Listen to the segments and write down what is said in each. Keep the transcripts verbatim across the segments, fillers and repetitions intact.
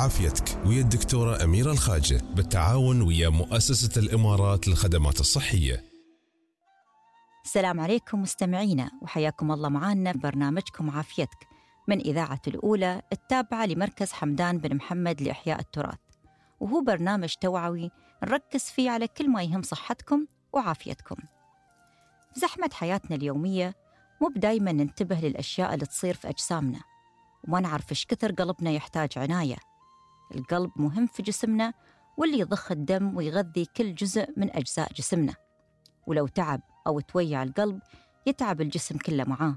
عافيتك ويا الدكتورة أميرة الخاجة بالتعاون ويا مؤسسة الإمارات للخدمات الصحية. السلام عليكم مستمعينا، وحياكم الله معنا في برنامجكم عافيتك من إذاعة الأولى التابعة لمركز حمدان بن محمد لإحياء التراث، وهو برنامج توعوي نركز فيه على كل ما يهم صحتكم وعافيتكم. في زحمة حياتنا اليومية مو بدايما ننتبه للأشياء اللي تصير في أجسامنا، وما نعرف إيش كثر قلبنا يحتاج عناية. القلب مهم في جسمنا، واللي يضخ الدم ويغذي كل جزء من أجزاء جسمنا، ولو تعب أو تويع القلب يتعب الجسم كله معاه.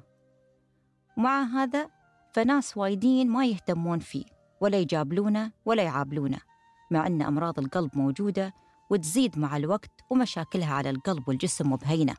ومع هذا فناس وايدين ما يهتمون فيه ولا يجابلونه ولا يعابلونه، مع أن أمراض القلب موجودة وتزيد مع الوقت، ومشاكلها على القلب والجسم مبهينة.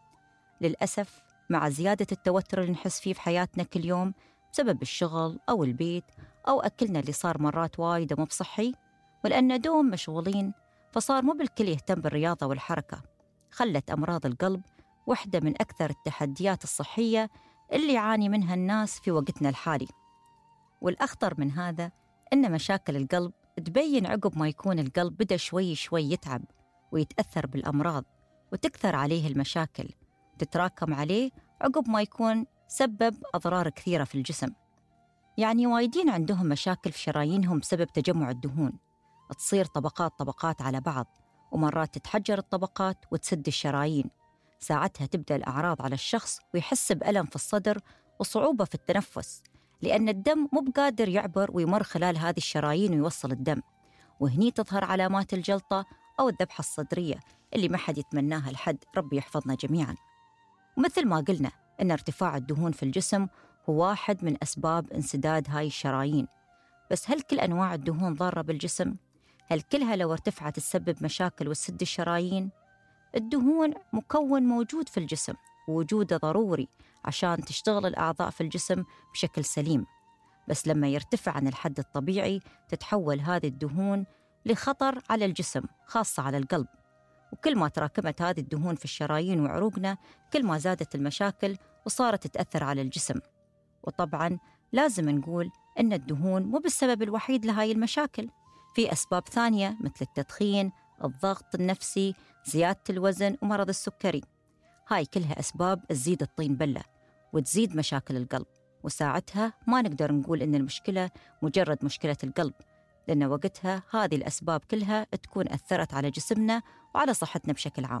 للأسف مع زيادة التوتر اللي نحس فيه في حياتنا كل يوم بسبب الشغل أو البيت أو أكلنا اللي صار مرات وايدة مو بصحي، ولأن دوم مشغولين فصار مو بالكل يهتم بالرياضة والحركة، خلت أمراض القلب واحدة من أكثر التحديات الصحية اللي يعاني منها الناس في وقتنا الحالي. والأخطر من هذا إن مشاكل القلب تبين عقب ما يكون القلب بدأ شوي شوي يتعب ويتأثر بالأمراض، وتكثر عليه المشاكل، تتراكم عليه عقب ما يكون سبب أضرار كثيرة في الجسم. يعني وايدين عندهم مشاكل في شرايينهم بسبب تجمع الدهون، تصير طبقات طبقات على بعض، ومرات تتحجر الطبقات وتسد الشرايين. ساعتها تبدأ الأعراض على الشخص ويحس بألم في الصدر وصعوبة في التنفس، لأن الدم مو بقادر يعبر ويمر خلال هذه الشرايين ويوصل الدم. وهني تظهر علامات الجلطة أو الذبحة الصدرية اللي ما حد يتمناها لحد، ربي يحفظنا جميعاً. ومثل ما قلنا إن ارتفاع الدهون في الجسم هو واحد من أسباب انسداد هاي الشرايين. بس هل كل أنواع الدهون ضارة بالجسم؟ هل كلها لو ارتفعت تسبب مشاكل وتسد الشرايين؟ الدهون مكون موجود في الجسم، ووجوده ضروري عشان تشتغل الأعضاء في الجسم بشكل سليم. بس لما يرتفع عن الحد الطبيعي تتحول هذه الدهون لخطر على الجسم، خاصة على القلب. وكل ما تراكمت هذه الدهون في الشرايين وعروقنا كل ما زادت المشاكل وصارت تأثر على الجسم. وطبعاً لازم نقول إن الدهون مو بالسبب الوحيد لهاي المشاكل، في أسباب ثانية مثل التدخين، الضغط النفسي، زيادة الوزن، ومرض السكري. هاي كلها أسباب تزيد الطين بلة وتزيد مشاكل القلب، وساعتها ما نقدر نقول إن المشكلة مجرد مشكلة القلب، لأن وقتها هذه الأسباب كلها تكون أثرت على جسمنا وعلى صحتنا بشكل عام.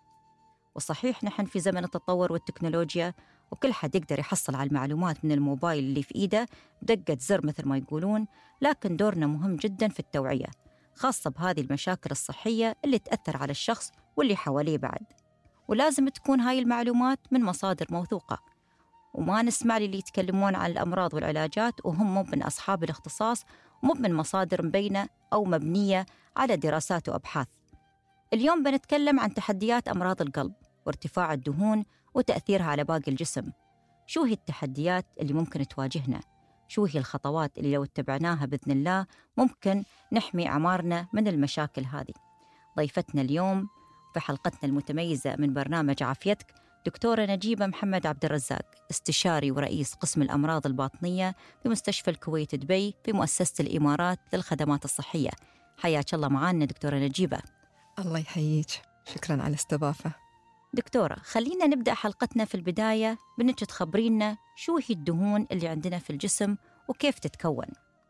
وصحيح نحن في زمن التطور والتكنولوجيا، وكل حد يقدر يحصل على المعلومات من الموبايل اللي في إيده بدقة زر مثل ما يقولون، لكن دورنا مهم جدا في التوعية، خاصة بهذه المشاكل الصحية اللي تأثر على الشخص واللي حواليه بعد. ولازم تكون هاي المعلومات من مصادر موثوقة، وما نسمع للي يتكلمون عن الأمراض والعلاجات وهم مو من أصحاب الاختصاص ومو من مصادر مبينة أو مبنية على دراسات وأبحاث. اليوم بنتكلم عن تحديات أمراض القلب وارتفاع الدهون وتأثيرها على باقي الجسم. شو هي التحديات اللي ممكن تواجهنا؟ شو هي الخطوات اللي لو اتبعناها بإذن الله ممكن نحمي أعمارنا من المشاكل هذه؟ ضيفتنا اليوم في حلقتنا المتميزة من برنامج عافيتك دكتورة نجيبة محمد عبد الرزاق، استشاري ورئيس قسم الأمراض الباطنية في مستشفى الكويت دبي في مؤسسة الإمارات للخدمات الصحية. حياك الله معانا دكتورة نجيبة. الله يحييك، شكراً على الاستضافة. دكتورة، خلينا نبدأ حلقتنا في البداية بأنك تخبرينا شو هي الدهون اللي عندنا في الجسم وكيف تتكون؟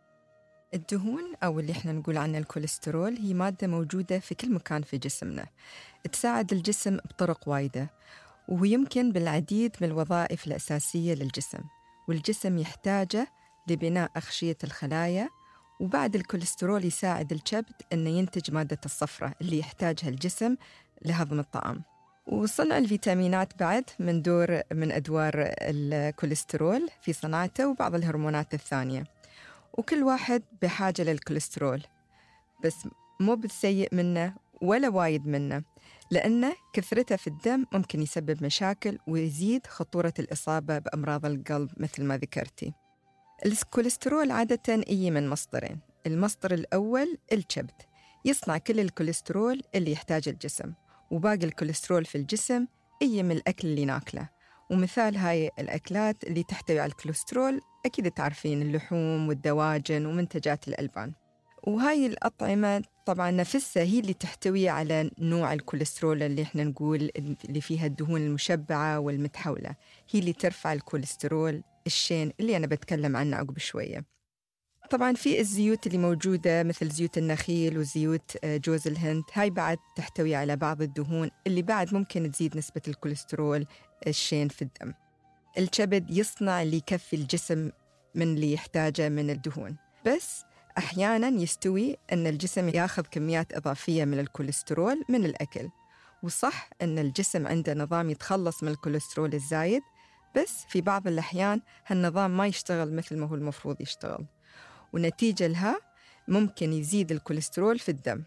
الدهون أو اللي احنا نقول عنها الكوليسترول هي مادة موجودة في كل مكان في جسمنا، تساعد الجسم بطرق وايدة، ويمكن بالعديد من الوظائف الأساسية للجسم، والجسم يحتاجه لبناء أغشية الخلايا. وبعد الكوليسترول يساعد الكبد أنه ينتج مادة الصفرة اللي يحتاجها الجسم لهضم الطعام. وصنع الفيتامينات بعد من دور من أدوار الكوليسترول في صناعته وبعض الهرمونات الثانية، وكل واحد بحاجة للكوليسترول، بس مو بالسيء منه ولا وايد منه، لأنه كثرته في الدم ممكن يسبب مشاكل ويزيد خطورة الإصابة بأمراض القلب مثل ما ذكرتي. الكوليسترول عادة يجي من مصدرين، المصدر الأول الكبد يصنع كل الكوليسترول اللي يحتاج الجسم، وباقي الكوليسترول في الجسم يجي من الأكل اللي ناكله. ومثال هاي الأكلات اللي تحتوي على الكوليسترول أكيد تعرفين اللحوم والدواجن ومنتجات الألبان. وهاي الأطعمة طبعاً نفسها هي اللي تحتوي على نوع الكوليسترول اللي إحنا نقول اللي فيها الدهون المشبعة والمتحولة، هي اللي ترفع الكوليسترول الشين اللي أنا بتكلم عنه عقب شوية. طبعاً في الزيوت اللي موجودة مثل زيوت النخيل وزيوت جوز الهند، هاي بعد تحتوي على بعض الدهون اللي بعد ممكن تزيد نسبة الكوليسترول الشين في الدم. الكبد يصنع اللي يكفي الجسم من اللي يحتاجه من الدهون، بس أحياناً يستوي أن الجسم يأخذ كميات إضافية من الكوليسترول من الأكل. وصح أن الجسم عنده نظام يتخلص من الكوليسترول الزايد، بس في بعض الأحيان هالنظام ما يشتغل مثل ما هو المفروض يشتغل، ونتيجة لها ممكن يزيد الكوليسترول في الدم.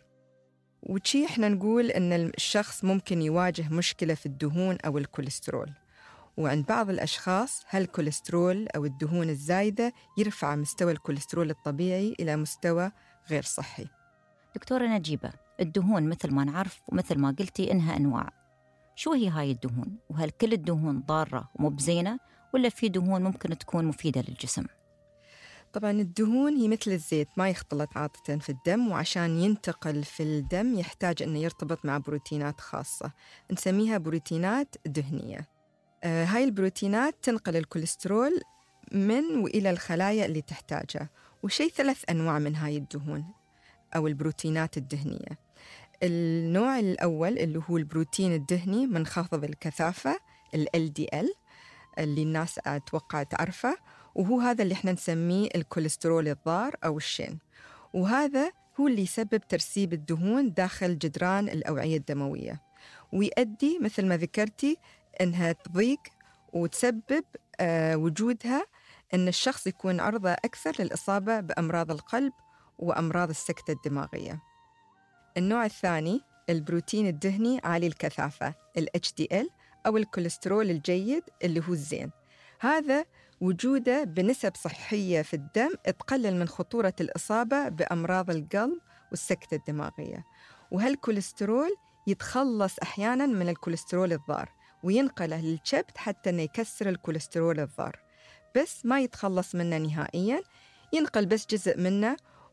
وشي إحنا نقول أن الشخص ممكن يواجه مشكلة في الدهون أو الكوليسترول، وعند بعض الأشخاص هالكوليسترول أو الدهون الزايدة يرفع مستوى الكوليسترول الطبيعي إلى مستوى غير صحي. دكتورة نجيبة، الدهون مثل ما نعرف ومثل ما قلتي إنها أنواع، شو هي هاي الدهون؟ وهل كل الدهون ضارة ومبزينة ولا في دهون ممكن تكون مفيدة للجسم؟ طبعاً الدهون هي مثل الزيت، ما يختلط عادة في الدم، وعشان ينتقل في الدم يحتاج أنه يرتبط مع بروتينات خاصة نسميها بروتينات دهنية. آه هاي البروتينات تنقل الكوليسترول من وإلى الخلايا اللي تحتاجها. وشي ثلاث أنواع من هاي الدهون أو البروتينات الدهنية. النوع الأول اللي هو البروتين الدهني منخفض الكثافة، ال إل دي إل، اللي الناس أتوقع تعرفه، وهو هذا اللي احنا نسميه الكوليسترول الضار أو الشين، وهذا هو اللي يسبب ترسيب الدهون داخل جدران الأوعية الدموية، ويؤدي مثل ما ذكرتي أنها تضيق وتسبب آه وجودها أن الشخص يكون عرضة أكثر للإصابة بأمراض القلب وأمراض السكتة الدماغية. النوع الثاني البروتين الدهني عالي الكثافة، ال إتش دي إل، أو الكوليسترول الجيد اللي هو الزين. هذا وجوده بنسب صحية في الدم تقلل من خطورة الإصابة بأمراض القلب والسكتة الدماغية. وهالكوليسترول يتخلص أحياناً من الكوليسترول الضار وينقله للكبد حتى أنه يكسر الكوليسترول الضار، بس ما يتخلص منه نهائياً، ينقل بس جزء منه.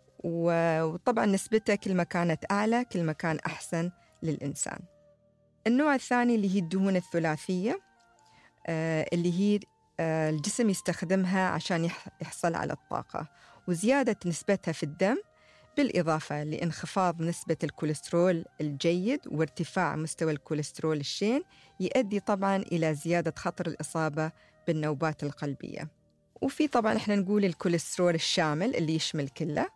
وطبعاً نسبته كل ما كانت أعلى كل ما كان أحسن للإنسان. النوع الثاني اللي هي الدهون الثلاثية، آه اللي هي آه الجسم يستخدمها عشان يحصل على الطاقة وزيادة نسبتها في الدم، بالإضافة لانخفاض نسبة الكوليسترول الجيد وارتفاع مستوى الكوليسترول الشين، يؤدي طبعاً إلى زيادة خطر الإصابة بالنوبات القلبية. وفي طبعاً إحنا نقول الكوليسترول الشامل اللي يشمل كله.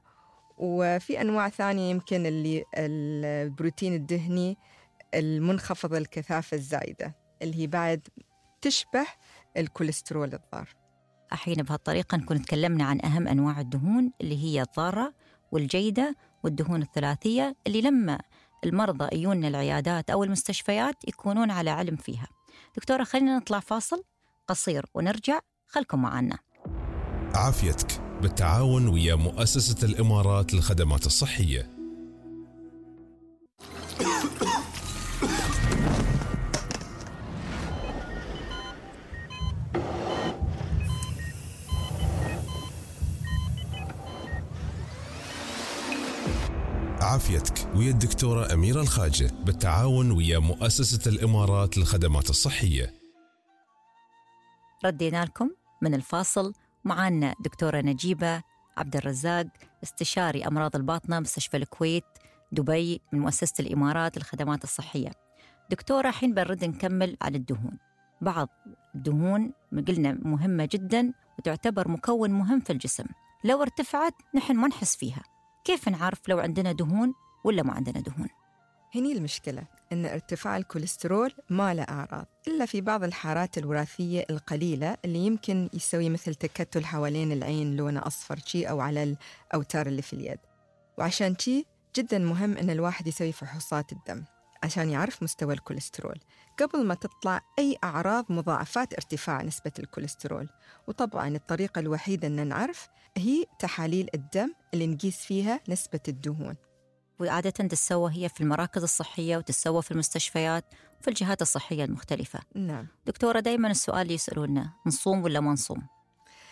وفي أنواع ثانية يمكن اللي البروتين الدهني المنخفض الكثافة الزايدة اللي هي بعد تشبه الكوليسترول الضار. الحين بهالطريقة نكون تكلمنا عن أهم أنواع الدهون اللي هي الضارة والجيدة والدهون الثلاثية اللي لما المرضى يجون العيادات أو المستشفيات يكونون على علم فيها. دكتورة، خلينا نطلع فاصل قصير ونرجع، خلكم معنا. عافيتك بالتعاون ويا مؤسسة الإمارات للخدمات الصحية. عافيتك ويا الدكتورة أميرة الخاجة بالتعاون ويا مؤسسة الإمارات للخدمات الصحية. ردينا لكم من الفاصل، معانا دكتورة نجيبة عبد الرزاق، استشاري أمراض الباطنة مستشفى الكويت دبي من مؤسسة الإمارات للخدمات الصحية. دكتورة، حين بنرد نكمل على الدهون. بعض الدهون قلنا مهمة جدا وتعتبر مكون مهم في الجسم، لو ارتفعت نحن ما نحس فيها. كيف نعرف لو عندنا دهون ولا ما عندنا دهون؟ هني المشكلة إن ارتفاع الكوليسترول ما له أعراض إلا في بعض الحالات الوراثية القليلة اللي يمكن يسوي مثل تكتل حوالين العين لونه أصفر شي أو على الأوتار اللي في اليد. وعشان شي جدا مهم إن الواحد يسوي فحوصات الدم عشان يعرف مستوى الكوليسترول قبل ما تطلع أي أعراض مضاعفات ارتفاع نسبة الكوليسترول. وطبعاً الطريقة الوحيدة أن نعرف هي تحاليل الدم اللي نقيس فيها نسبة الدهون، وعادة تتسوى هي في المراكز الصحية وتتسوى في المستشفيات وفي الجهات الصحية المختلفة. نعم دكتورة، دايماً السؤال اللي يسألونا، نصوم ولا ما نصوم؟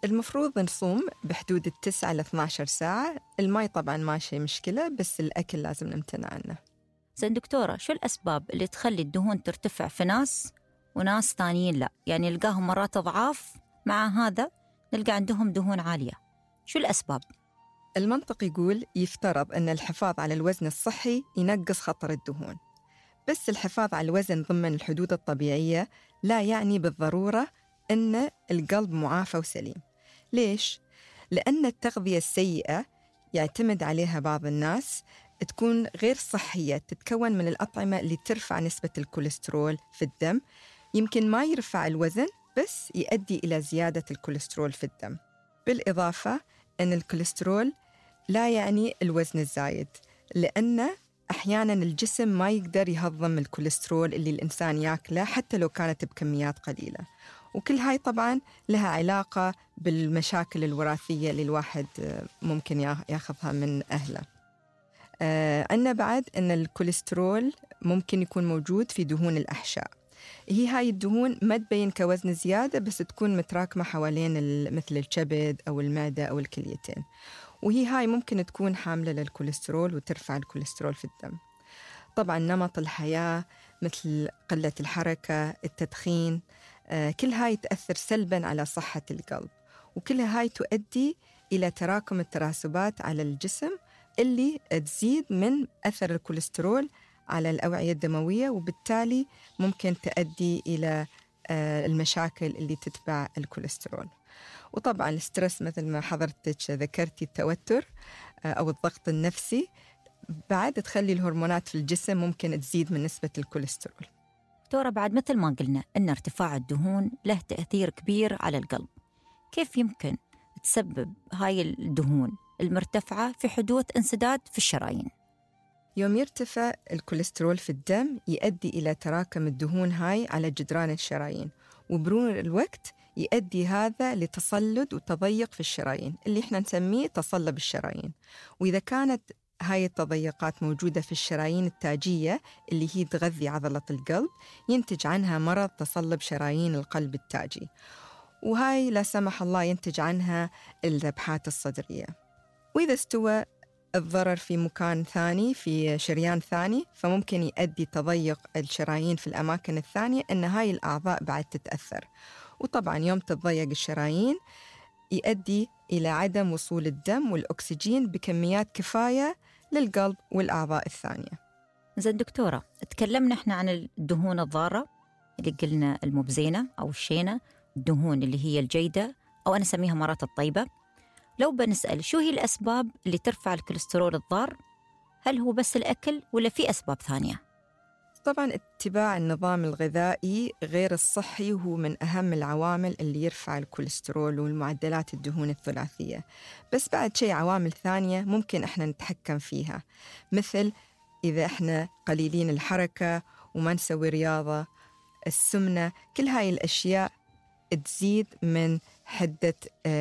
المفروض نصوم بحدود التسعة إلى اثني عشر ساعة. الماء طبعاً ما شيء مشكلة، بس الأكل لازم نمتنع عنه. زين دكتورة، شو الأسباب اللي تخلي الدهون ترتفع في ناس وناس ثانيين لا؟ يعني نلقاهم مرات أضعاف، مع هذا نلقى عندهم دهون عالية. شو الأسباب؟ المنطق يقول يفترض أن الحفاظ على الوزن الصحي ينقص خطر الدهون، بس الحفاظ على الوزن ضمن الحدود الطبيعية لا يعني بالضرورة أن القلب معافى وسليم. ليش؟ لأن التغذية السيئة يعتمد عليها بعض الناس تكون غير صحية، تتكون من الأطعمة اللي ترفع نسبة الكوليسترول في الدم. يمكن ما يرفع الوزن، بس يؤدي إلى زيادة الكوليسترول في الدم. بالإضافة أن الكوليسترول لا يعني الوزن الزايد، لأن أحياناً الجسم ما يقدر يهضم الكوليسترول اللي الإنسان يأكله حتى لو كانت بكميات قليلة. وكل هاي طبعاً لها علاقة بالمشاكل الوراثية اللي الواحد ممكن ياخذها من أهله. آه عندنا بعد أن الكوليسترول ممكن يكون موجود في دهون الأحشاء. هي هاي الدهون ما تبين كوزن زيادة، بس تكون متراكمة حوالين مثل الكبد أو المعدة أو الكليتين، وهي هاي ممكن تكون حاملة للكوليسترول وترفع الكوليسترول في الدم. طبعاً نمط الحياة مثل قلة الحركة، التدخين، آه كل هاي تأثر سلباً على صحة القلب، وكل هاي تؤدي إلى تراكم التراسبات على الجسم اللي تزيد من أثر الكوليسترول على الأوعية الدموية، وبالتالي ممكن تؤدي إلى المشاكل اللي تتبع الكوليسترول. وطبعاً السترس مثل ما حضرتك ذكرتي، التوتر أو الضغط النفسي بعد تخلي الهرمونات في الجسم ممكن تزيد من نسبة الكوليسترول. دكتورة، بعد مثل ما قلنا أن ارتفاع الدهون له تأثير كبير على القلب، كيف يمكن تسبب هاي الدهون المرتفعة في حدوث انسداد في الشرايين؟ يوم يرتفع الكوليسترول في الدم يؤدي إلى تراكم الدهون هاي على جدران الشرايين، وبمرور الوقت يؤدي هذا لتصلد وتضيق في الشرايين اللي احنا نسميه تصلب الشرايين. وإذا كانت هاي التضيقات موجودة في الشرايين التاجية اللي هي تغذي عضلة القلب، ينتج عنها مرض تصلب شرايين القلب التاجي، وهاي لا سمح الله ينتج عنها الذبحات الصدرية. وإذا استوى الضرر في مكان ثاني، في شريان ثاني، فممكن يؤدي تضيق الشرايين في الأماكن الثانية، أن هاي الأعضاء بعد تتأثر. وطبعاً يوم تتضيق الشرايين يؤدي إلى عدم وصول الدم والأكسجين بكميات كفاية للقلب والأعضاء الثانية. زين دكتورة، تكلمنا إحنا عن الدهون الضارة اللي قلنا المبزينة أو الشينة، الدهون اللي هي الجيدة أو أنا أسميها مرات الطيبة. لو بنسأل شو هي الأسباب اللي ترفع الكوليسترول الضار، هل هو بس الأكل ولا في أسباب ثانية؟ طبعاً اتباع النظام الغذائي غير الصحي هو من أهم العوامل اللي يرفع الكوليسترول والمعدلات الدهون الثلاثية. بس بعد شيء عوامل ثانية ممكن احنا نتحكم فيها، مثل إذا احنا قليلين الحركة وما نسوي رياضة، السمنة، كل هاي الأشياء تزيد من حدة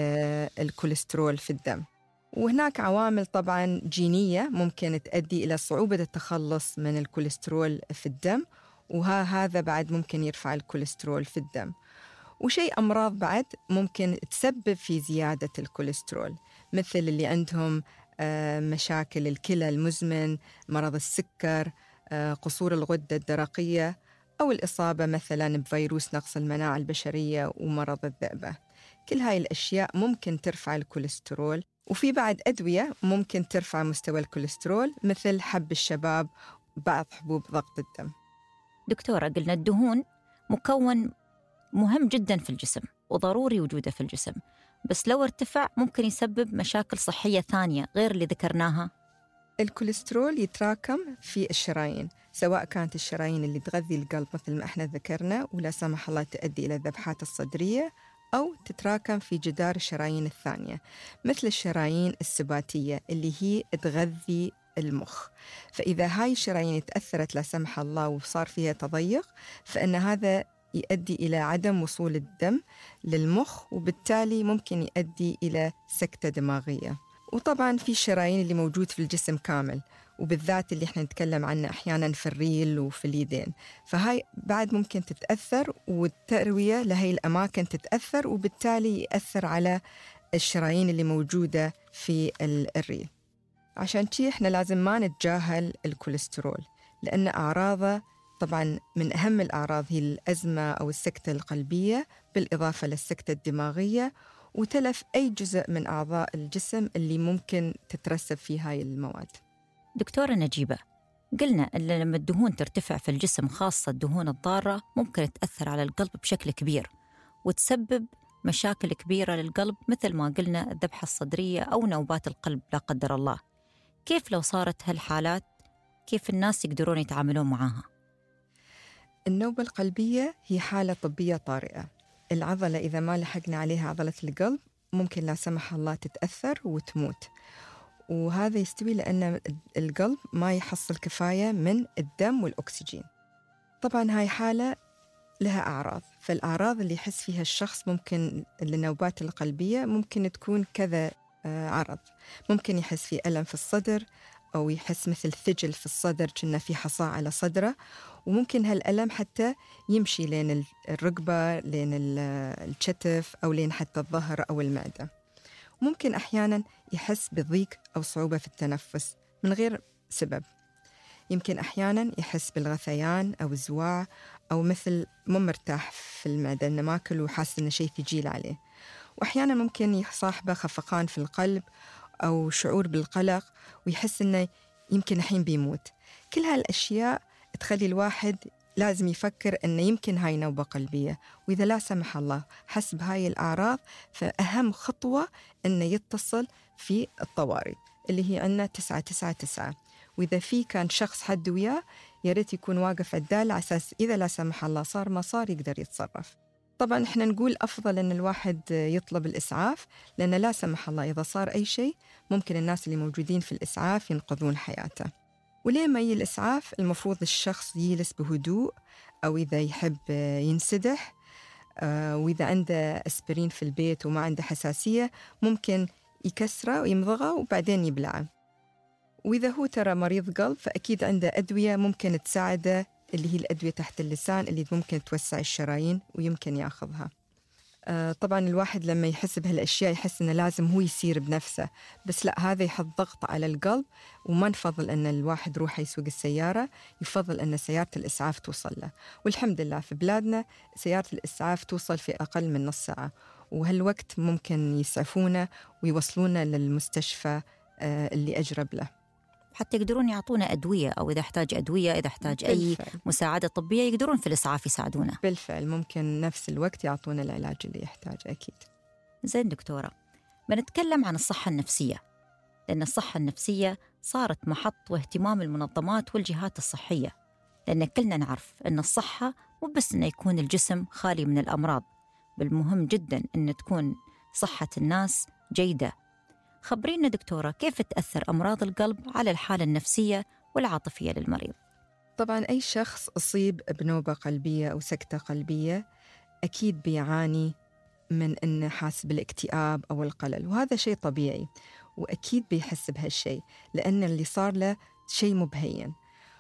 آه الكوليسترول في الدم. وهناك عوامل طبعاً جينية ممكن تؤدي إلى صعوبة التخلص من الكوليسترول في الدم، وها هذا بعد ممكن يرفع الكوليسترول في الدم. وشيء أمراض بعد ممكن تسبب في زيادة الكوليسترول، مثل اللي عندهم آه مشاكل الكلى المزمن، مرض السكر، آه قصور الغدة الدرقية، أو الإصابة مثلاً بفيروس نقص المناعة البشرية ومرض الذئبة. كل هاي الأشياء ممكن ترفع الكوليسترول. وفي بعد أدوية ممكن ترفع مستوى الكوليسترول، مثل حب الشباب وبعض حبوب ضغط الدم. دكتورة، قلنا الدهون مكون مهم جدا في الجسم وضروري وجوده في الجسم، بس لو ارتفع ممكن يسبب مشاكل صحية ثانية غير اللي ذكرناها. الكوليسترول يتراكم في الشرايين، سواء كانت الشرايين اللي تغذي القلب مثل ما احنا ذكرنا ولا سمح الله تؤدي إلى الذبحات الصدرية، أو تتراكم في جدار الشرايين الثانية مثل الشرايين السباتية اللي هي تغذي المخ. فإذا هاي الشرايين تأثرت لا سمح الله وصار فيها تضيق، فإن هذا يؤدي إلى عدم وصول الدم للمخ، وبالتالي ممكن يؤدي إلى سكتة دماغية. وطبعاً في الشرايين اللي موجود في الجسم كامل، وبالذات اللي احنا نتكلم عنه أحياناً في الريل وفي اليدين، فهاي بعد ممكن تتأثر، والتروية لهي الأماكن تتأثر، وبالتالي يأثر على الشرايين اللي موجودة في الريل. عشان شي احنا لازم ما نتجاهل الكوليسترول، لأن أعراضه طبعاً من أهم الأعراض هي الأزمة أو السكتة القلبية، بالإضافة للسكتة الدماغية، وتلف أي جزء من أعضاء الجسم اللي ممكن تترسب فيه هاي المواد. دكتورة نجيبة، قلنا أن لما الدهون ترتفع في الجسم، خاصة الدهون الضارة، ممكن تأثر على القلب بشكل كبير وتسبب مشاكل كبيرة للقلب، مثل ما قلنا الذبحة الصدرية أو نوبات القلب لا قدر الله. كيف لو صارت هالحالات، كيف الناس يقدرون يتعاملون معها؟ النوبة القلبية هي حالة طبية طارئة. العضلة إذا ما لحقنا عليها عضلة القلب ممكن لا سمح الله تتأثر وتموت، وهذا يستوي لأن القلب ما يحصل كفاية من الدم والأكسجين. طبعاً هاي حالة لها أعراض، فالأعراض اللي يحس فيها الشخص ممكن للنوبات القلبية ممكن تكون كذا عرض. ممكن يحس في ألم في الصدر، أو يحس مثل ثجل في الصدر كأنه في حصاة على صدره، وممكن هالألم حتى يمشي لين الركبة، لين الكتف، أو لين حتى الظهر أو المعدة. ممكن أحياناً يحس بضيق أو صعوبة في التنفس من غير سبب. يمكن أحياناً يحس بالغثيان أو الزواع، أو مثل مو مرتاح في المعدة، إنه ماكل وحاسس إنه شيء ثقيل عليه. وأحياناً ممكن يصاحبه خفقان في القلب أو شعور بالقلق، ويحس إنه يمكن الحين بيموت. كل هالأشياء تخلي الواحد لازم يفكر إنه يمكن هاي نوبة قلبية، وإذا لا سمح الله حس بهاي الأعراض، فأهم خطوة إنه يتصل في الطوارئ اللي هي عندنا تسعة تسعة تسعة. وإذا في كان شخص حد وياه ياريت يكون واقف عدال، على أساس إذا لا سمح الله صار ما صار يقدر يتصرف. طبعاً إحنا نقول أفضل أن الواحد يطلب الإسعاف، لأن لا سمح الله إذا صار أي شيء ممكن الناس اللي موجودين في الإسعاف ينقذون حياته. وليه ما يجي الإسعاف المفروض الشخص يجلس بهدوء، أو إذا يحب ينسدح، وإذا عنده أسبرين في البيت وما عنده حساسية ممكن يكسره ويمضغه وبعدين يبلعه. وإذا هو ترى مريض قلب فأكيد عنده أدوية ممكن تساعده، اللي هي الأدوية تحت اللسان اللي ممكن توسع الشرايين ويمكن ياخذها. آه طبعاً الواحد لما يحس بهالأشياء يحس إنه لازم هو يسير بنفسه، بس لا، هذا يحط ضغط على القلب، وما نفضل أن الواحد روح يسوق السيارة، يفضل أن سيارة الإسعاف توصل له. والحمد لله في بلادنا سيارة الإسعاف توصل في أقل من نص ساعة، وهالوقت ممكن يسعفونا ويوصلونا للمستشفى آه اللي أجرب له، حتى يقدرون يعطونا أدوية، أو إذا احتاج أدوية، إذا احتاج أي بالفعل. مساعدة طبية يقدرون في الإسعاف يساعدونا. بالفعل ممكن نفس الوقت يعطونا العلاج اللي يحتاج أكيد. زين دكتورة، بنتكلم عن الصحة النفسية، لأن الصحة النفسية صارت محط واهتمام المنظمات والجهات الصحية، لأن كلنا نعرف أن الصحة مو بس أن يكون الجسم خالي من الأمراض، بل مهم جدا أن تكون صحة الناس جيدة. خبرينا دكتورة، كيف تأثر أمراض القلب على الحالة النفسية والعاطفية للمريض؟ طبعاً أي شخص أصيب بنوبة قلبية أو سكتة قلبية أكيد بيعاني من أنه حاس بالاكتئاب أو القلق، وهذا شيء طبيعي، وأكيد بيحس بهالشيء لأن اللي صار له شيء مبهين.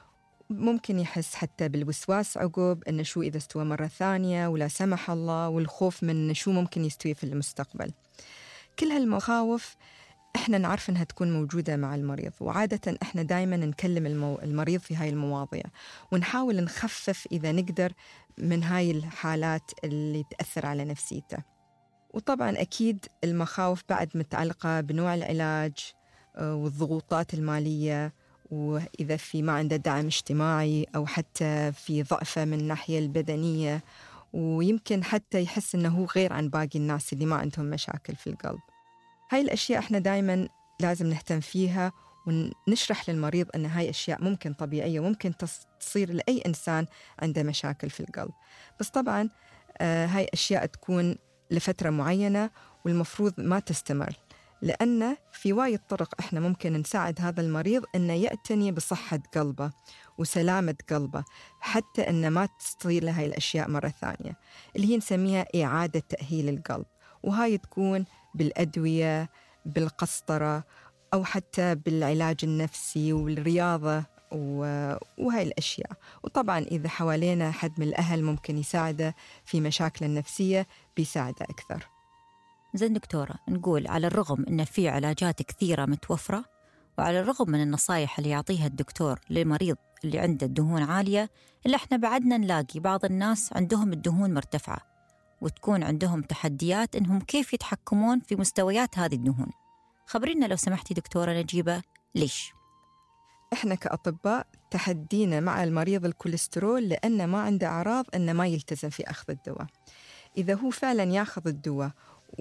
ممكن يحس حتى بالوسواس عقب أنه شو إذا استوى مرة ثانية ولا سمح الله، والخوف من شو ممكن يستوي في المستقبل. كل هالمخاوف إحنا نعرف أنها تكون موجودة مع المريض، وعادة إحنا دايماً نكلم المو... المريض في هاي المواضيع، ونحاول نخفف إذا نقدر من هاي الحالات اللي تأثر على نفسيته. وطبعاً أكيد المخاوف بعد متعلقة بنوع العلاج والضغوطات المالية، وإذا في ما عنده دعم اجتماعي، أو حتى في ضعفة من الناحية البدنية، ويمكن حتى يحس أنه هو غير عن باقي الناس اللي ما عندهم مشاكل في القلب. هاي الأشياء إحنا دايماً لازم نهتم فيها، ونشرح للمريض أن هاي أشياء ممكن طبيعية، وممكن تصير لأي إنسان عنده مشاكل في القلب. بس طبعاً آه هاي أشياء تكون لفترة معينة، والمفروض ما تستمر، لأن في وايد طرق إحنا ممكن نساعد هذا المريض أنه يعتني بصحة قلبه وسلامة قلبه، حتى أنه ما تصير له هاي الأشياء مرة ثانية، اللي هي نسميها إعادة تأهيل القلب. وهاي تكون بالأدوية، بالقسطرة، أو حتى بالعلاج النفسي والرياضة وهاي الأشياء. وطبعاً إذا حوالينا حد من الأهل ممكن يساعده في مشاكل النفسية بيساعده أكثر. زين دكتورة، نقول على الرغم أن في علاجات كثيرة متوفرة، وعلى الرغم من النصايح اللي يعطيها الدكتور للمريض اللي عنده الدهون عالية، إلا إحنا بعدنا نلاقي بعض الناس عندهم الدهون مرتفعة، وتكون عندهم تحديات إنهم كيف يتحكمون في مستويات هذه الدهون. خبرينا لو سمحتي دكتورة نجيبة، ليش؟ إحنا كأطباء تحدينا مع المريض الكوليسترول لأنه ما عنده أعراض أنه ما يلتزم في أخذ الدواء. إذا هو فعلا يأخذ الدواء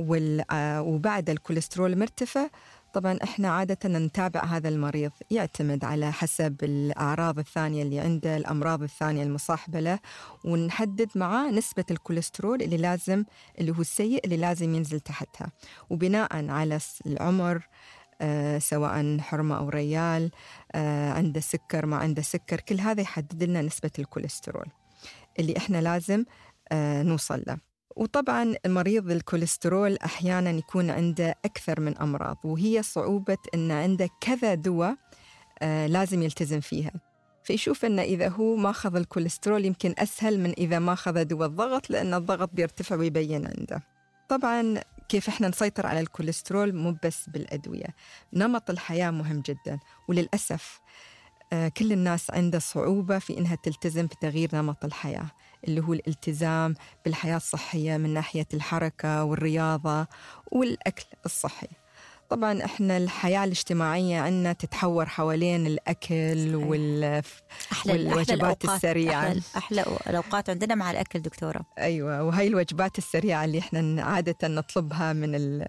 وبعد الكوليسترول مرتفع، طبعا إحنا عادة نتابع هذا المريض، يعتمد على حسب الأعراض الثانية اللي عنده، الأمراض الثانية المصاحبة له، ونحدد معاه نسبة الكوليسترول اللي لازم اللي هو السيء اللي لازم ينزل تحتها. وبناء على العمر، آه سواء حرمة أو ريال، آه عنده سكر ما عنده سكر، كل هذا يحدد لنا نسبة الكوليسترول اللي إحنا لازم آه نوصل له. وطبعاً المريض الكوليسترول أحياناً يكون عنده أكثر من أمراض، وهي صعوبة أن عنده كذا دواء آه لازم يلتزم فيها، فيشوف أن إذا هو ما أخذ الكوليسترول يمكن أسهل من إذا ما أخذ دواء الضغط، لأن الضغط بيرتفع ويبين عنده. طبعاً كيف إحنا نسيطر على الكوليسترول مو بس بالأدوية، نمط الحياة مهم جداً. وللأسف آه كل الناس عنده صعوبة في إنها تلتزم بتغيير نمط الحياة، اللي هو الالتزام بالحياة الصحية من ناحية الحركة والرياضة والأكل الصحي. طبعاً إحنا الحياة الاجتماعية عنا تتحور حوالين الأكل وال... والوجبات السريعة. أحلى, أحلى الأوقات عندنا مع الأكل دكتورة. أيوة، وهي الوجبات السريعة اللي إحنا عادة نطلبها من ال...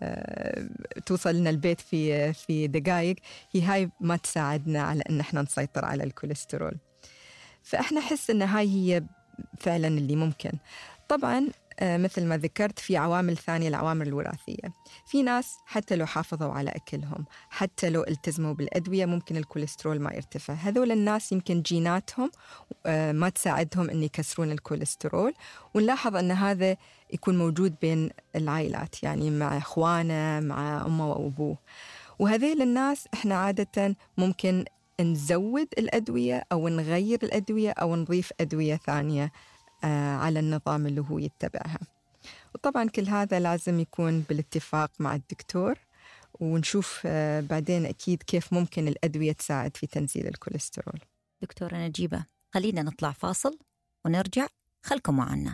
توصل لنا البيت في في دقائق، هي هاي ما تساعدنا على إن إحنا نسيطر على الكوليسترول. فإحنا نحس إن هاي هي فعلاً اللي ممكن. طبعاً مثل ما ذكرت في عوامل ثانية، العوامل الوراثية. في ناس حتى لو حافظوا على أكلهم، حتى لو التزموا بالأدوية، ممكن الكوليسترول ما يرتفع. هذول الناس يمكن جيناتهم ما تساعدهم أن يكسرون الكوليسترول، ونلاحظ أن هذا يكون موجود بين العائلات، يعني مع إخوانه، مع أمه وأبوه. وهذيل الناس إحنا عادة ممكن نزود الأدوية أو نغير الأدوية أو نضيف أدوية ثانية على النظام اللي هو يتبعها. وطبعا كل هذا لازم يكون بالاتفاق مع الدكتور، ونشوف بعدين أكيد كيف ممكن الأدوية تساعد في تنزيل الكوليسترول. دكتورة نجيبة، خلينا نطلع فاصل ونرجع، خلكم معنا.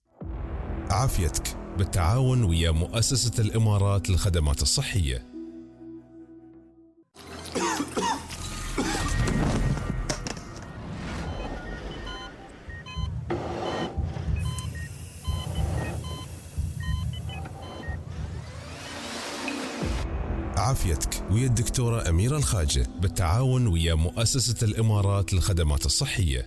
عافيتك بالتعاون ويا مؤسسة الإمارات للخدمات الصحية. عافيتك ويا الدكتورة أميرة الخاجة بالتعاون ويا مؤسسة الإمارات للخدمات الصحية.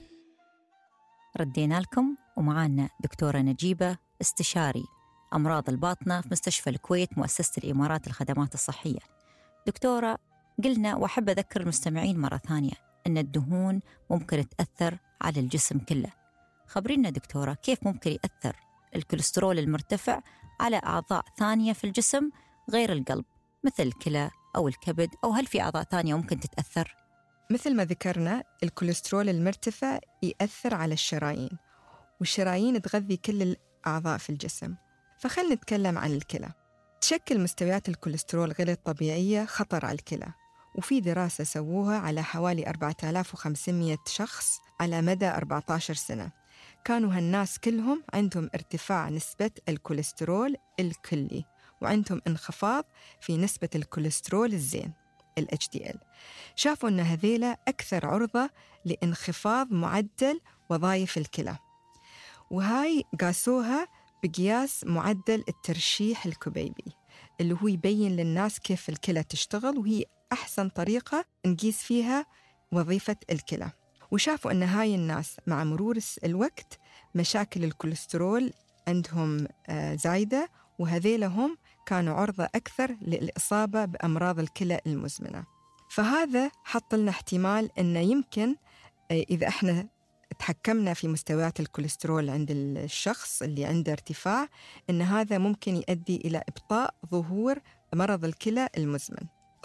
ردينا لكم ومعانا دكتورة نجيبة، استشاري أمراض الباطنة في مستشفى الكويت، مؤسسة الإمارات للخدمات الصحية. دكتورة، قلنا وأحب أذكر المستمعين مرة ثانية أن الدهون ممكن تأثر على الجسم كله. خبرينا دكتورة، كيف ممكن يأثر الكوليسترول المرتفع على أعضاء ثانية في الجسم غير القلب، مثل الكلى أو الكبد، أو هل في أعضاء ثانية ممكن تتأثر؟ مثل ما ذكرنا، الكوليسترول المرتفع يأثر على الشرايين، والشرايين تغذي كل الأعضاء في الجسم. فخلنا نتكلم عن الكلى. تشكل مستويات الكوليسترول غير الطبيعية خطر على الكلى، وفي دراسة سووها على حوالي أربعة آلاف وخمسمائة شخص على مدى أربعة عشر سنة. كانوا هالناس كلهم عندهم ارتفاع نسبة الكوليسترول الكلي، وعندهم انخفاض في نسبة الكوليسترول الزين ال إتش دي إل. شافوا أن هذيلا أكثر عرضة لانخفاض معدل وظائف الكلى، وهاي قاسوها بقياس معدل الترشيح الكبيبي، اللي هو يبين للناس كيف الكلى تشتغل، وهي أحسن طريقة نقيس فيها وظيفة الكلى. وشافوا أن هاي الناس مع مرور الوقت مشاكل الكوليسترول عندهم زايدة، وهذيلا هم كانوا عرضة أكثر للإصابة بأمراض الكلى المزمنة. فهذا حط لنا احتمال أنه يمكن إذا إحنا تحكمنا في مستويات الكوليسترول عند الشخص اللي عنده ارتفاع، أن هذا ممكن يؤدي إلى إبطاء ظهور مرض الكلى المزمن.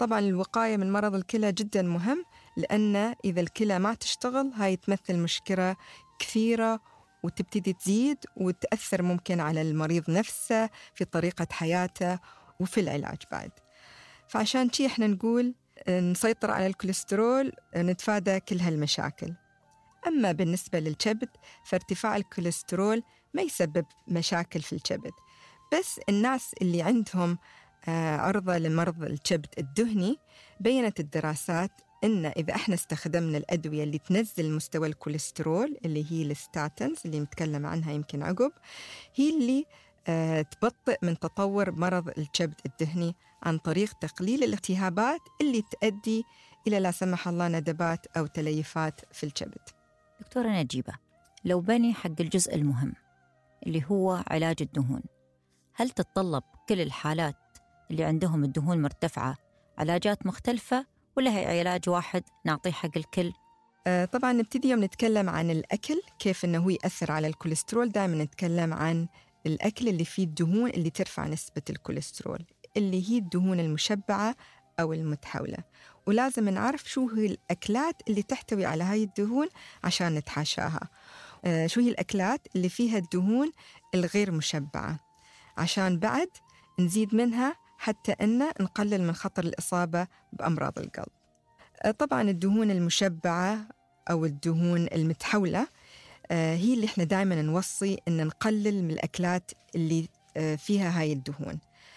طبعاً الوقاية من مرض الكلى جداً مهم، لأن إذا الكلى ما تشتغل هاي تمثل مشكلة كثيرة وتبتدي تزيد وتأثر ممكن على المريض نفسه في طريقة حياته وفي العلاج بعد. فعشان شي إحنا نقول نسيطر على الكوليسترول، نتفادى كل هالمشاكل. أما بالنسبة للكبد فارتفاع الكوليسترول ما يسبب مشاكل في الكبد، بس الناس اللي عندهم عرضة لمرض الكبد الدهني بيّنت الدراسات إن إذا إحنا استخدمنا الأدوية اللي تنزل مستوى الكوليسترول اللي هي الستاتنز اللي نتكلم عنها يمكن عقب، هي اللي آه تبطئ من تطور مرض الكبد الدهني عن طريق تقليل الالتهابات اللي تؤدي إلى لا سمح الله ندبات أو تليفات في الكبد. دكتورة نجيبة، لو بني حق الجزء المهم اللي هو علاج الدهون، هل تتطلب كل الحالات اللي عندهم الدهون مرتفعة علاجات مختلفة ولا هي علاج واحد نعطيه حق الكل؟ آه طبعاً نبتدي يوم نتكلم عن الأكل كيف أنه يأثر على الكوليسترول، دائما نتكلم عن الأكل اللي فيه الدهون اللي ترفع نسبة الكوليسترول اللي هي الدهون المشبعة أو المتحولة، ولازم نعرف شو هي الأكلات اللي تحتوي على هاي الدهون عشان نتحاشاها. آه شو هي الأكلات اللي فيها الدهون الغير مشبعة عشان بعد نزيد منها حتى أن نقلل من خطر الإصابة بأمراض القلب. طبعاً الدهون المشبعة أو الدهون المتحولة هي اللي إحنا دائماً نوصي أن نقلل من الأكلات اللي فيها هاي الدهون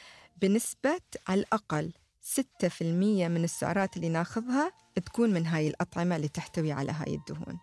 بنسبة على الأقل ستة في المية من السعرات اللي ناخذها تكون من هاي الأطعمة اللي تحتوي على هاي الدهون.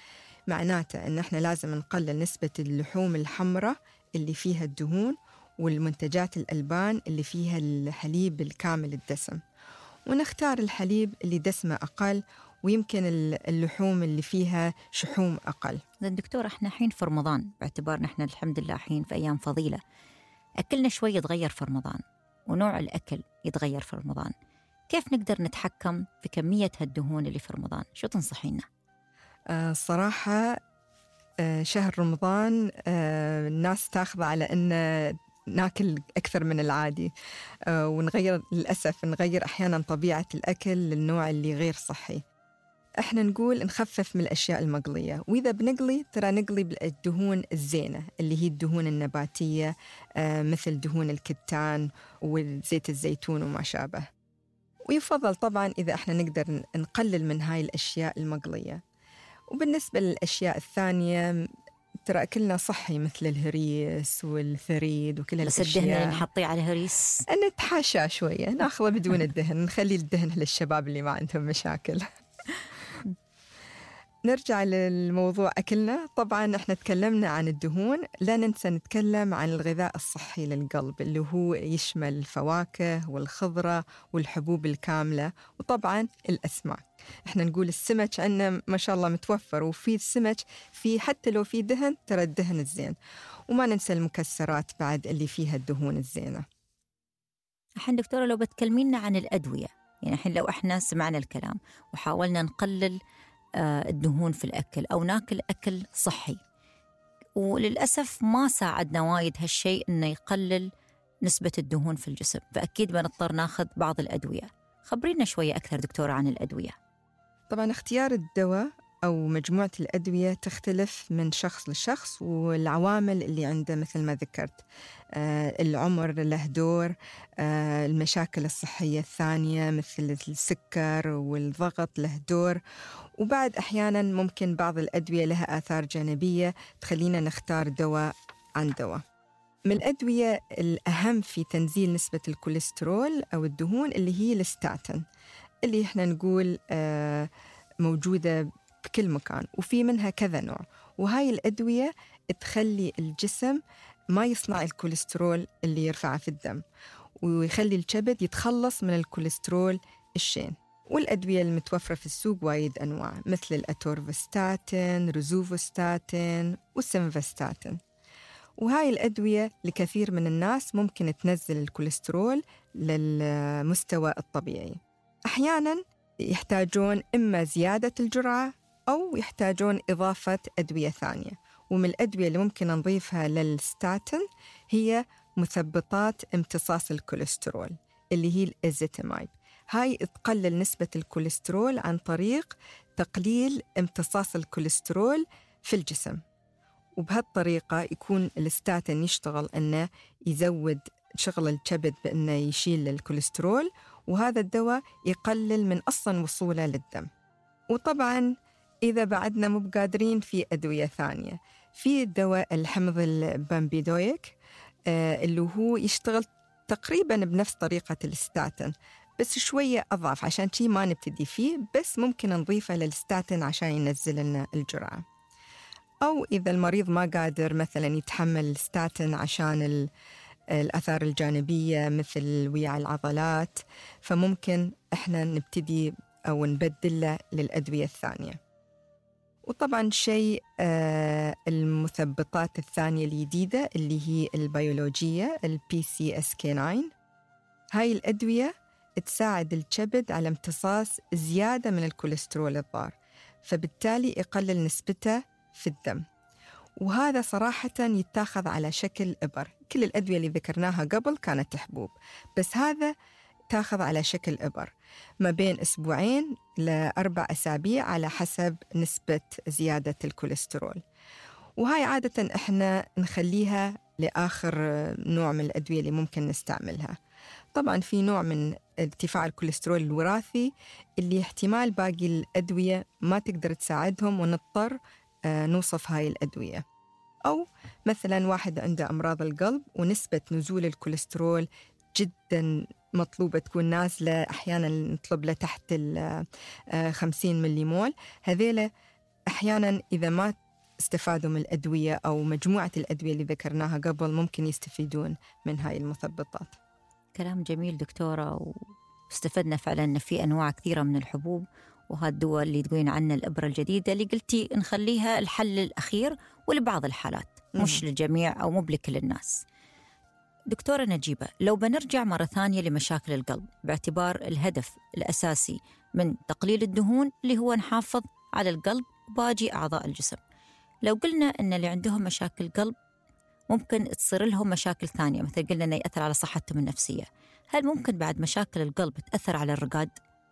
معناته أن إحنا لازم نقلل نسبة اللحوم الحمراء اللي فيها الدهون والمنتجات الألبان اللي فيها الحليب الكامل الدسم، ونختار الحليب اللي دسمه أقل ويمكن اللحوم اللي فيها شحوم أقل. دكتور، احنا حين في رمضان، باعتبارنا احنا الحمد لله حين في أيام فضيلة، أكلنا شوي يتغير في رمضان ونوع الأكل يتغير في رمضان، كيف نقدر نتحكم في كمية هالدهون اللي في رمضان؟ شو تنصحينا؟ آه صراحة آه شهر رمضان آه الناس تاخذ على أن ناكل أكثر من العادي، آه ونغير للأسف نغير أحيانا طبيعة الأكل للنوع اللي غير صحي. إحنا نقول نخفف من الأشياء المقلية، وإذا بنقلي ترى نقلي بالدهون الزينة اللي هي الدهون النباتية، آه مثل دهون الكتان وزيت الزيتون وما شابه. ويفضل طبعا إذا إحنا نقدر نقلل من هاي الأشياء المقلية. وبالنسبة للأشياء الثانية ترى أكلنا صحي مثل الهريس والثريد وكل هالأشياء. بس الدهن اللي نحطيه على الهريس نتحاشى شوية، ناخذه بدون الدهن، نخلي الدهن للشباب اللي ما عندهم مشاكل. نرجع للموضوع أكلنا. طبعاً إحنا تكلمنا عن الدهون، لا ننسى نتكلم عن الغذاء الصحي للقلب اللي هو يشمل الفواكه والخضرة والحبوب الكاملة، وطبعاً الأسماك. إحنا نقول السمك عندنا ما شاء الله متوفر، وفي السمك في حتى لو في دهن ترى الدهن الزين، وما ننسى المكسرات بعد اللي فيها الدهون الزينة. الحين دكتورة لو بتكلمينا عن الأدوية، يعني الحين لو إحنا سمعنا الكلام وحاولنا نقلل الدهون في الأكل أو ناكل أكل صحي، وللأسف ما ساعدنا وايد هالشيء إنه يقلل نسبة الدهون في الجسم، فأكيد بنضطر ناخذ بعض الأدوية. خبرينا شوية أكثر دكتورة عن الأدوية. طبعاً اختيار الدواء أو مجموعة الأدوية تختلف من شخص لشخص، والعوامل اللي عنده مثل ما ذكرت، آه العمر له دور، آه المشاكل الصحية الثانية مثل السكر والضغط له دور، وبعد أحياناً ممكن بعض الأدوية لها آثار جانبية تخلينا نختار دواء عن دواء. من الأدوية الأهم في تنزيل نسبة الكوليسترول أو الدهون اللي هي الستاتين، اللي إحنا نقول آه موجودة بكل مكان وفي منها كذا نوع، وهاي الأدوية تخلي الجسم ما يصنع الكوليسترول اللي يرفعه في الدم، ويخلي الكبد يتخلص من الكوليسترول الشين. والأدوية المتوفرة في السوق وايد أنواع مثل الأتورفستاتين، روزوفستاتين والسيمفستاتين، وهاي الأدوية لكثير من الناس ممكن تنزل الكوليسترول للمستوى الطبيعي. أحياناً يحتاجون إما زيادة الجرعة أو يحتاجون إضافة أدوية ثانية. ومن الأدوية اللي ممكن نضيفها للستاتين هي مثبطات امتصاص الكوليسترول اللي هي الإزيتاميب. هاي تقلل نسبة الكوليسترول عن طريق تقليل امتصاص الكوليسترول في الجسم. وبهالطريقة يكون الستاتين يشتغل أنه يزود شغل الكبد بأنه يشيل الكوليسترول، وهذا الدواء يقلل من أصلاً وصوله للدم. وطبعاً إذا بعدنا مو بقادرين في أدوية ثانية، في الدواء الحمض البامبيدويك آه اللي هو يشتغل تقريباً بنفس طريقة الستاتين بس شوية أضعف، عشان شي ما نبتدي فيه، بس ممكن نضيفه للستاتين عشان ينزل لنا الجرعة. أو إذا المريض ما قادر مثلاً يتحمل الستاتين عشان الآثار الجانبية مثل ويع العضلات، فممكن إحنا نبتدي أو نبدله للأدوية الثانية. وطبعاً شيء آه المثبطات الثانية الجديدة اللي هي البيولوجية ال بي سي إس كي تسعة، هاي الأدوية تساعد الكبد على امتصاص زيادة من الكوليسترول الضار، فبالتالي يقلل نسبته في الدم. وهذا صراحة يتاخذ على شكل إبر. كل الأدوية اللي ذكرناها قبل كانت حبوب، بس هذا تاخذ على شكل إبر ما بين أسبوعين لأربع أسابيع على حسب نسبة زيادة الكوليسترول. وهاي عادة إحنا نخليها لآخر نوع من الأدوية اللي ممكن نستعملها. طبعاً في نوع من ارتفاع الكوليسترول الوراثي اللي احتمال باقي الأدوية ما تقدر تساعدهم ونضطر نوصف هاي الأدوية. أو مثلاً واحد عنده أمراض القلب ونسبة نزول الكوليسترول جداً مطلوبة تكون نازلة، أحياناً نطلب له تحت الخمسين ملي مول. هذيلا أحياناً إذا ما استفادوا من الأدوية أو مجموعة الأدوية اللي ذكرناها قبل ممكن يستفيدون من هاي المثبطات. كلام جميل دكتورة، واستفدنا فعلاً أن في أنواع كثيرة من الحبوب، وهذا الدواء اللي تقولين عنه الإبرة الجديدة اللي قلتي نخليها الحل الأخير ولبعض الحالات، مش للجميع أو مو لكل الناس. دكتورة نجيبة، لو بنرجع مرة ثانية لمشاكل القلب باعتبار الهدف الأساسي من تقليل الدهون اللي هو نحافظ على القلب وباقي أعضاء الجسم، لو قلنا أن اللي عندهم مشاكل قلب ممكن تصير لهم مشاكل ثانية، مثل قلنا أنه يأثر على صحتهم النفسية، هل ممكن بعد مشاكل القلب تأثر على الرقاد؟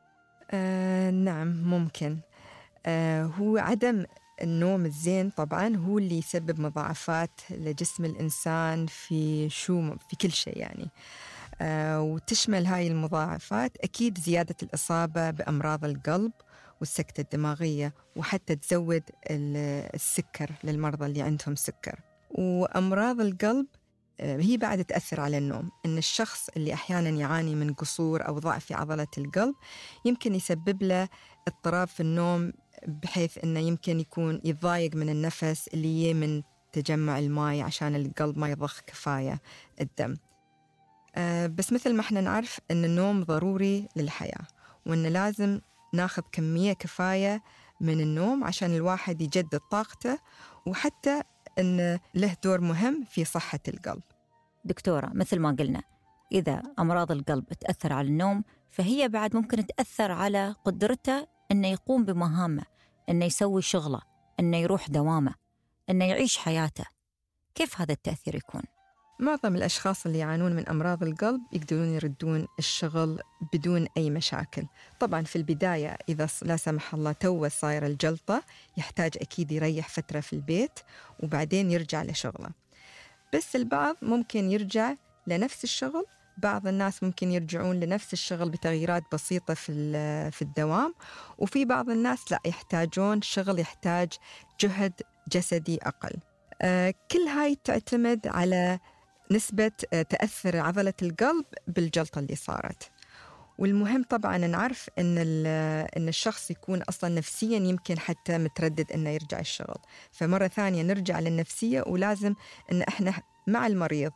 آه نعم ممكن. آه هو عدم النوم الزين طبعاً هو اللي يسبب مضاعفات لجسم الإنسان في شو في كل شيء يعني. آه وتشمل هاي المضاعفات أكيد زيادة الإصابة بأمراض القلب والسكتة الدماغية، وحتى تزود السكر للمرضى اللي عندهم سكر. وأمراض القلب هي بعد تأثر على النوم، إن الشخص اللي أحياناً يعاني من قصور أو ضعف في عضلة القلب يمكن يسبب له اضطراب في النوم، بحيث إنه يمكن يكون يتضايق من النفس اللي يه من تجمع الماء عشان القلب ما يضخ كفاية الدم. أه بس مثل ما احنا نعرف إن النوم ضروري للحياة، وإن لازم ناخذ كمية كفاية من النوم عشان الواحد يجدد طاقته، وحتى إن له دور مهم في صحة القلب. دكتورة، مثل ما قلنا إذا أمراض القلب تأثر على النوم فهي بعد ممكن تأثر على قدرته أنه يقوم بمهامه، أنه يسوي شغله، أنه يروح دوامه، أنه يعيش حياته. كيف هذا التأثير يكون؟ معظم الأشخاص اللي يعانون من أمراض القلب يقدرون يردون الشغل بدون أي مشاكل. طبعاً في البداية إذا لا سمح الله تو صاير الجلطة يحتاج أكيد يريح فترة في البيت وبعدين يرجع لشغله. بس البعض ممكن يرجع لنفس الشغل، بعض الناس ممكن يرجعون لنفس الشغل بتغييرات بسيطة في في الدوام، وفي بعض الناس لا يحتاجون شغل يحتاج جهد جسدي أقل. آه كل هاي تعتمد على نسبة تأثر عضلة القلب بالجلطة اللي صارت. والمهم طبعاً نعرف إن إن الشخص يكون أصلاً نفسياً يمكن حتى متردد إنه يرجع الشغل، فمرة ثانية نرجع للنفسية، ولازم إن إحنا مع المريض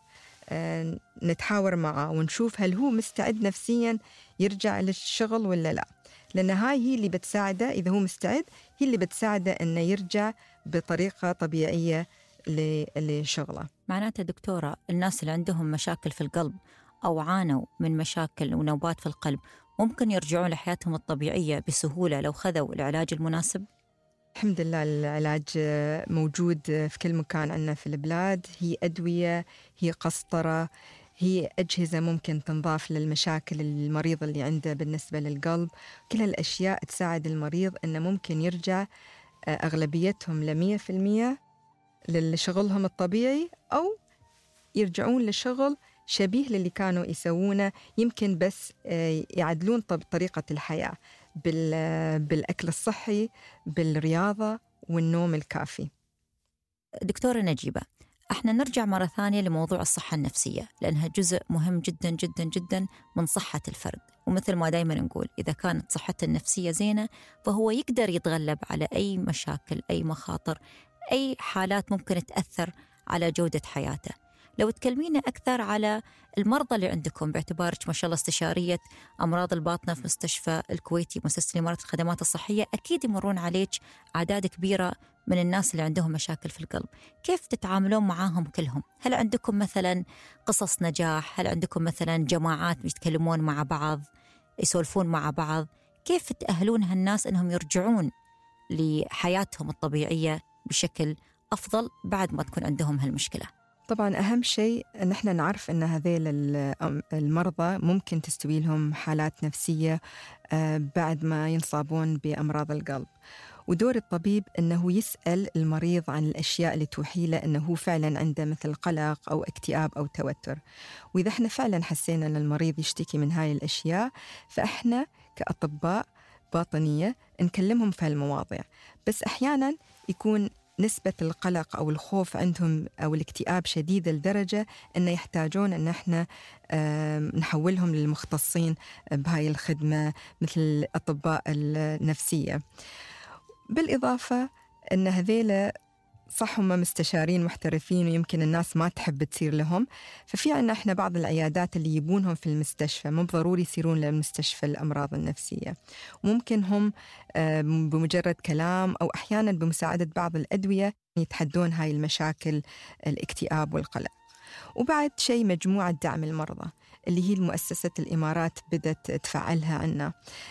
نتحاور معه ونشوف هل هو مستعد نفسياً يرجع للشغل ولا لا، لأن هاي هي اللي بتساعده. إذا هو مستعد هي اللي بتساعده إنه يرجع بطريقة طبيعية لشغله. معناته دكتورة الناس اللي عندهم مشاكل في القلب أو عانوا من مشاكل ونوبات في القلب ممكن يرجعون لحياتهم الطبيعية بسهولة لو خذوا العلاج المناسب؟ الحمد لله العلاج موجود في كل مكان عندنا في البلاد. هي أدوية، هي قسطرة، هي أجهزة ممكن تنضاف للمشاكل المريض اللي عنده بالنسبة للقلب. كل هالأشياء تساعد المريض أنه ممكن يرجع أغلبيتهم لمية في المية لشغلهم الطبيعي، أو يرجعون لشغل شبيه للي كانوا يسوونه، يمكن بس يعدلون طريقة الحياة بالأكل الصحي، بالرياضة والنوم الكافي. دكتورة نجيبة، احنا نرجع مرة ثانية لموضوع الصحة النفسية، لأنها جزء مهم جدا جدا جدا من صحة الفرد. ومثل ما دايما نقول، إذا كانت صحته النفسية زينة فهو يقدر يتغلب على أي مشاكل، أي مخاطر، أي حالات ممكن تأثر على جودة حياته. لو تكلمينا أكثر على المرضى اللي عندكم، باعتبارك ما شاء الله استشارية أمراض الباطنة في مستشفى الكويتي مؤسسة الإمارات الخدمات الصحية، أكيد يمرون عليك أعداد كبيرة من الناس اللي عندهم مشاكل في القلب. كيف تتعاملون معاهم كلهم؟ هل عندكم مثلا قصص نجاح؟ هل عندكم مثلا جماعات يتكلمون مع بعض، يسولفون مع بعض؟ كيف تأهلون هالناس أنهم يرجعون لحياتهم الطبيعية بشكل أفضل بعد ما تكون عندهم هالمشكلة؟ طبعا أهم شيء أن احنا نعرف أن هذيل المرضى ممكن تستوي لهم حالات نفسية بعد ما ينصابون بأمراض القلب، ودور الطبيب أنه يسأل المريض عن الأشياء اللي توحي له أنه فعلا عنده مثل قلق أو اكتئاب أو توتر. وإذا احنا فعلا حسينا أن المريض يشتكي من هاي الأشياء، فإحنا كأطباء باطنية نكلمهم في هالمواضيع. بس أحيانا يكون نسبة القلق أو الخوف عندهم أو الاكتئاب شديدة لدرجة أن يحتاجون أن احنا نحولهم للمختصين بهاي الخدمة مثل الأطباء النفسية. بالإضافة أن هذيل صح هم مستشارين محترفين ويمكن الناس ما تحب تصير لهم، ففي عنا احنا بعض العيادات اللي يبونهم في المستشفى، مو ضروري يصيرون للمستشفى الأمراض النفسية، وممكن هم بمجرد كلام أو أحيانا بمساعدة بعض الأدوية يتحدون هاي المشاكل الاكتئاب والقلق. وبعد شيء مجموعة دعم المرضى اللي هي المؤسسة الإمارات بدأت تفعلها عنا.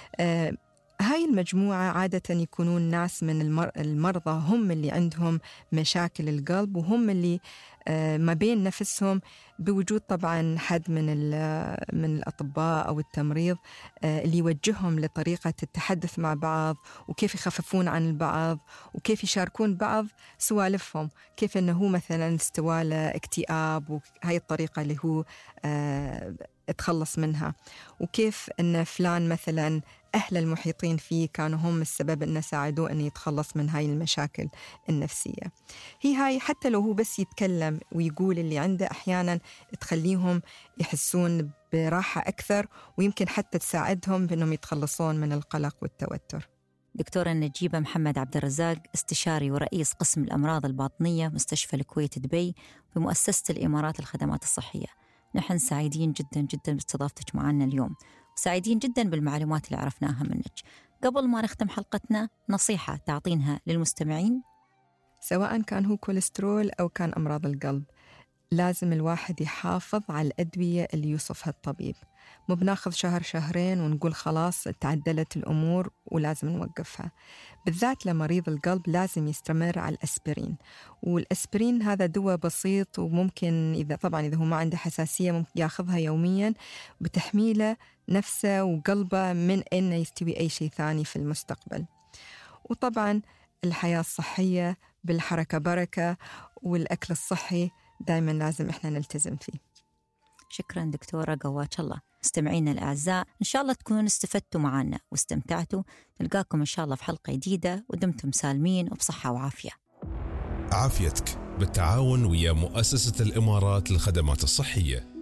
هاي المجموعة عادة يكونون ناس من المرضى هم اللي عندهم مشاكل القلب، وهم اللي ما بين نفسهم بوجود طبعا حد من من الأطباء أو التمريض اللي يوجههم لطريقة التحدث مع بعض، وكيف يخففون عن البعض، وكيف يشاركون بعض سوالفهم، كيف أنه مثلا استوى له اكتئاب وهاي الطريقة اللي هو اتخلص منها، وكيف أن فلان مثلا أهل المحيطين فيه كانوا هم السبب أن ساعدوه أن يتخلص من هاي المشاكل النفسية. هي هاي حتى لو هو بس يتكلم ويقول اللي عنده، أحيانا تخليهم يحسون براحة أكثر، ويمكن حتى تساعدهم بأنهم يتخلصون من القلق والتوتر. دكتورة نجيبة محمد عبد الرزاق، استشاري ورئيس قسم الأمراض الباطنية مستشفى الكويت دبي بمؤسسة الإمارات الخدمات الصحية. نحن سعيدين جدا جدا باستضافتك معنا اليوم، وسعيدين جدا بالمعلومات اللي عرفناها منك. قبل ما نختم حلقتنا، نصيحة تعطينها للمستمعين؟ سواء كان هو كوليسترول أو كان أمراض القلب، لازم الواحد يحافظ على الأدوية اللي يوصفها الطبيب، مو بناخذ شهر شهرين ونقول خلاص تعدلت الأمور ولازم نوقفها. بالذات لمريض القلب لازم يستمر على الأسبرين، والأسبرين هذا دواء بسيط، وممكن إذا طبعا إذا هو ما عنده حساسية ممكن ياخذها يوميا، بتحميله نفسه وقلبه من إنه يستوي أي شيء ثاني في المستقبل. وطبعا الحياة الصحية بالحركة بركة، والأكل الصحي دائما لازم إحنا نلتزم فيه. شكرا دكتورة، قواك الله. مستمعينا الأعزاء، إن شاء الله تكونوا استفدتوا معنا واستمتعتوا. نلقاكم إن شاء الله في حلقة جديدة، ودمتم سالمين وبصحة وعافية. عافيتك بالتعاون ويا مؤسسة الإمارات للخدمات الصحية.